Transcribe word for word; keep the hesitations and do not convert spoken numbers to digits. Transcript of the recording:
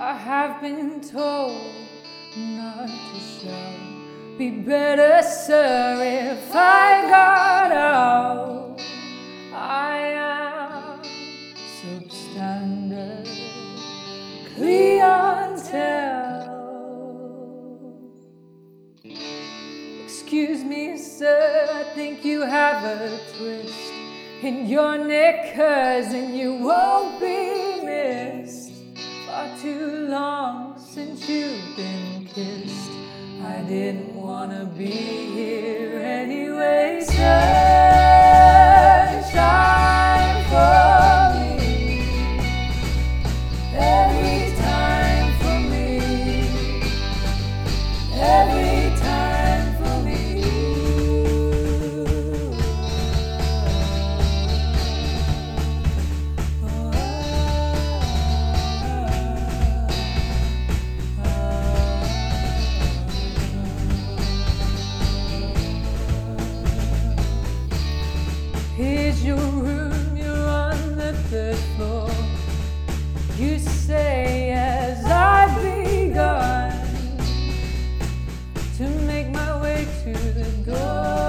I have been told not to show. Be better, sir, if I got out. I am substandard clientele. Excuse me, sir, I think you have a twist in your knickers and you won't be missed. Far too long since you've been kissed. I didn't wanna be here anyway, sunshine for me, every time for me, every time for me. Here's your room, you're on the third floor. You say as I've begun to make my way to the door.